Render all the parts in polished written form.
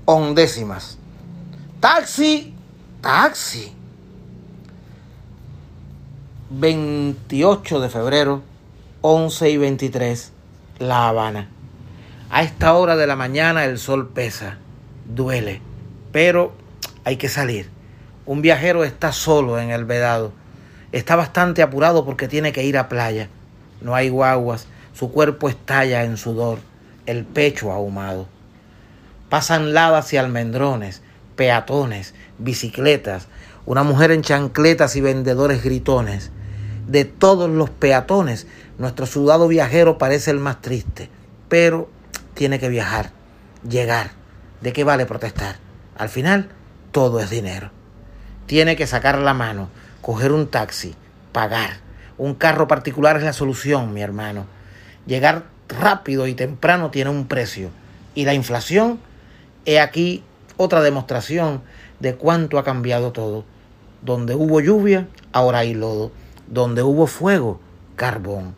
ondécimas. Taxi, taxi. 28 de febrero, 11:23, La Habana. A esta hora de la mañana el sol pesa, duele, pero hay que salir. Un viajero está solo en el Vedado. Está bastante apurado porque tiene que ir a playa. No hay guaguas, su cuerpo estalla en sudor, el pecho ahumado. Pasan ladas y almendrones, peatones, bicicletas, una mujer en chancletas y vendedores gritones. De todos los peatones, nuestro sudado viajero parece el más triste, pero tiene que viajar, llegar. ¿De qué vale protestar? Al final, todo es dinero. Tiene que sacar la mano, coger un taxi, pagar. Un carro particular es la solución, mi hermano. Llegar rápido y temprano tiene un precio. Y la inflación, he aquí otra demostración de cuánto ha cambiado todo. Donde hubo lluvia, ahora hay lodo. Donde hubo fuego, carbón.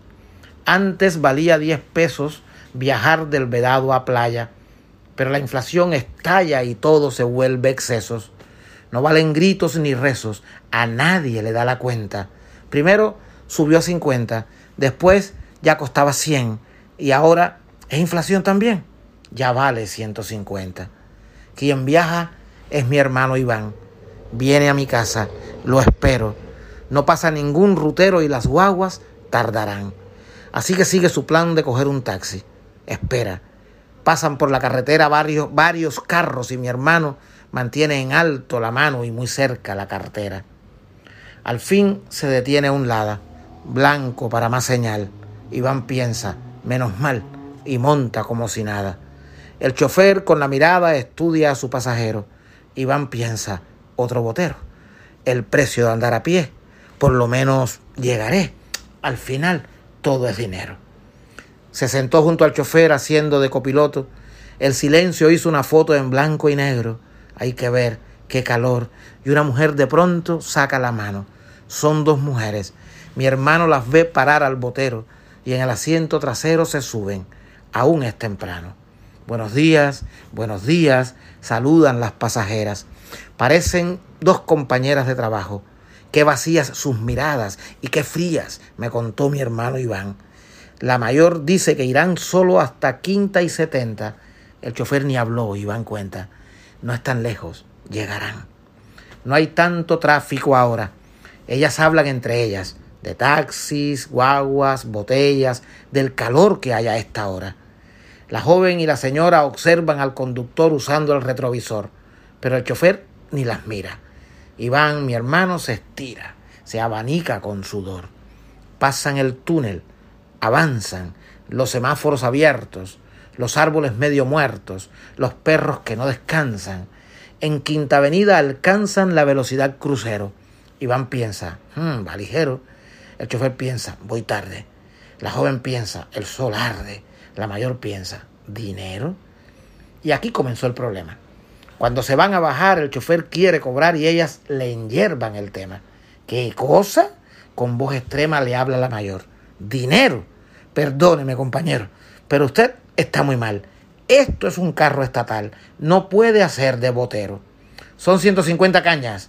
Antes valía 10 pesos viajar del Vedado a playa, pero la inflación estalla y todo se vuelve excesos. No valen gritos ni rezos, a nadie le da la cuenta. Primero subió a 50, después ya costaba 100 y ahora es inflación también, ya vale 150. Quien viaja es mi hermano Iván. Viene a mi casa, lo espero. No pasa ningún rutero y las guaguas tardarán. Así que sigue su plan de coger un taxi. Espera. Pasan por la carretera varios carros y mi hermano mantiene en alto la mano y muy cerca la cartera. Al fin se detiene a un lado, blanco para más señal. Iván piensa, menos mal, y monta como si nada. El chofer con la mirada estudia a su pasajero. Iván piensa, otro botero. El precio de andar a pie, por lo menos llegaré. Al final, todo es dinero. Se sentó junto al chofer haciendo de copiloto. El silencio hizo una foto en blanco y negro. Hay que ver, qué calor. Y una mujer de pronto saca la mano. Son 2 mujeres. Mi hermano las ve parar al botero y en el asiento trasero se suben. Aún es temprano. Buenos días, saludan las pasajeras. Parecen 2 compañeras de trabajo. Qué vacías sus miradas y qué frías, me contó mi hermano Iván. La mayor dice que irán solo hasta Quinta y 70. El chofer ni habló, Iván cuenta. No están lejos, llegarán. No hay tanto tráfico ahora. Ellas hablan entre ellas, de taxis, guaguas, botellas, del calor que hay a esta hora. La joven y la señora observan al conductor usando el retrovisor, pero el chofer ni las mira. Iván, mi hermano, se estira, se abanica con sudor. Pasan el túnel, avanzan, los semáforos abiertos, los árboles medio muertos, los perros que no descansan. En Quinta Avenida alcanzan la velocidad crucero. Iván piensa, va ligero. El chofer piensa, voy tarde. La joven piensa, el sol arde. La mayor piensa, ¿dinero? Y aquí comenzó el problema. Cuando se van a bajar, el chofer quiere cobrar y ellas le enyerban el tema. ¿Qué cosa? Con voz extrema le habla la mayor. ¿Dinero? Perdóneme, compañero, pero usted está muy mal. Esto es un carro estatal. No puede hacer de botero. Son 150 cañas.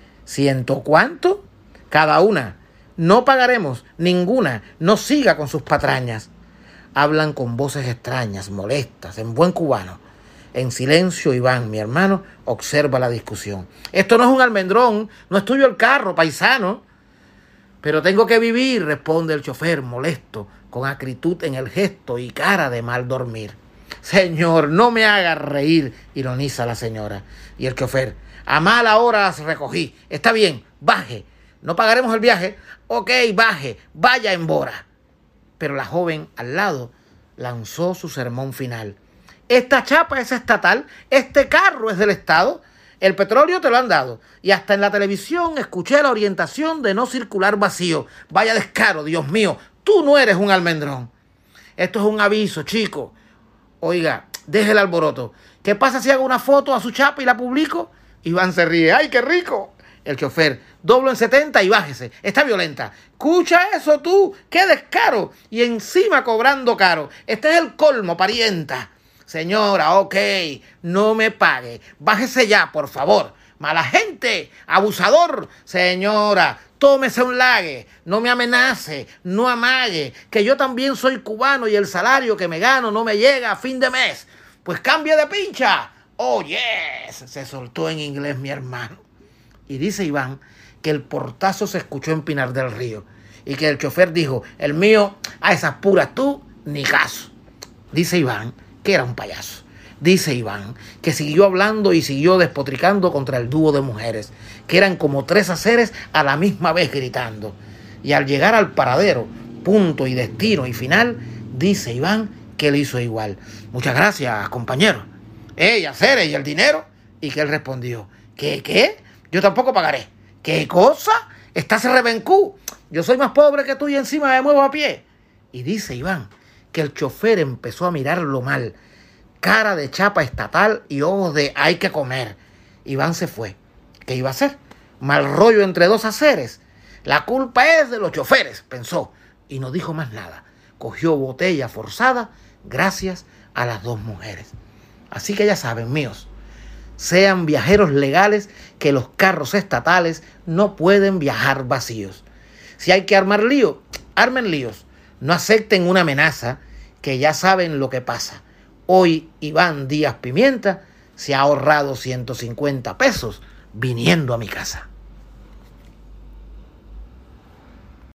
¿100 cuánto? Cada una. No pagaremos ninguna. No siga con sus patrañas. Hablan con voces extrañas, molestas, en buen cubano. En silencio, Iván, mi hermano, observa la discusión. Esto no es un almendrón, no es tuyo el carro, paisano. Pero tengo que vivir, responde el chofer, molesto, con acritud en el gesto y cara de mal dormir. Señor, no me haga reír, ironiza la señora. Y el chofer, a mala hora las recogí. Está bien, baje. ¿No pagaremos el viaje? Ok, baje, vaya en bora. Pero la joven al lado lanzó su sermón final. Esta chapa es estatal, este carro es del Estado, el petróleo te lo han dado. Y hasta en la televisión escuché la orientación de no circular vacío. Vaya descaro, Dios mío, tú no eres un almendrón. Esto es un aviso, chico. Oiga, deje el alboroto. ¿Qué pasa si hago una foto a su chapa y la publico? Iván se ríe. ¡Ay, qué rico! El chofer, doblo en 70 y bájese. Está violenta. Escucha eso tú. ¡Qué descaro! Y encima cobrando caro. Este es el colmo, parienta. Señora, ok, no me pague. Bájese ya, por favor. Mala gente, abusador. Señora, tómese un lague, no me amenace, no amague, que yo también soy cubano y el salario que me gano no me llega a fin de mes. Pues cambie de pincha. Oh, yes, se soltó en inglés mi hermano. Y dice Iván que el portazo se escuchó en Pinar del Río y que el chofer dijo, el mío, a esas puras tú, ni caso. Dice Iván que era un payaso. Dice Iván que siguió hablando y siguió despotricando contra el dúo de mujeres, que eran como 3 aceres a la misma vez gritando. Y al llegar al paradero, punto y destino y final, dice Iván que él hizo igual. Muchas gracias, compañero. Aceres, ¿y el dinero? Y que él respondió, ¿qué? Yo tampoco pagaré. ¿Qué cosa? Estás rebencú. Yo soy más pobre que tú y encima me muevo a pie. Y dice Iván que el chofer empezó a mirarlo mal. Cara de chapa estatal y ojos de hay que comer. Iván se fue. ¿Qué iba a hacer? Mal rollo entre 2 aceres. La culpa es de los choferes, pensó. Y no dijo más nada. Cogió botella forzada gracias a las 2 mujeres. Así que ya saben, míos, sean viajeros legales, que los carros estatales no pueden viajar vacíos. Si hay que armar lío, armen líos. No acepten una amenaza, que ya saben lo que pasa. Hoy Iván Díaz Pimienta se ha ahorrado 150 pesos viniendo a mi casa.